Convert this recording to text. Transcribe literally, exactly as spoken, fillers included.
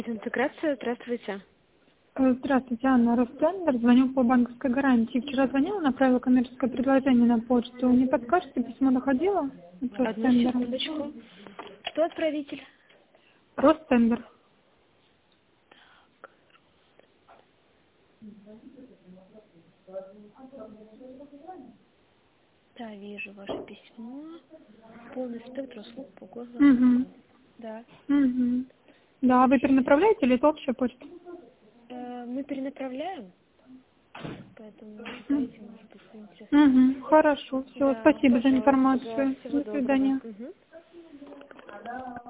Интеграция, здравствуйте. Э, Здравствуйте, Анна Ростендер. Звоню по банковской гарантии. Вчера звонила, направила коммерческое предложение на почту. Не подскажете, письмо доходило от Одну Ростендера? секундочку. Кто отправитель? Ростендер. Да, вижу ваше письмо. Полный спектр услуг по Угу. госзакупкам. Да. Угу. Да, вы перенаправляете или это общая почта? Э, мы перенаправляем, поэтому ожидайте, может быть, вы интересуетесь. Угу. Хорошо, все. Да, Спасибо за пожалуйста, да. информацию. Всего До доброго. свидания. Мгм.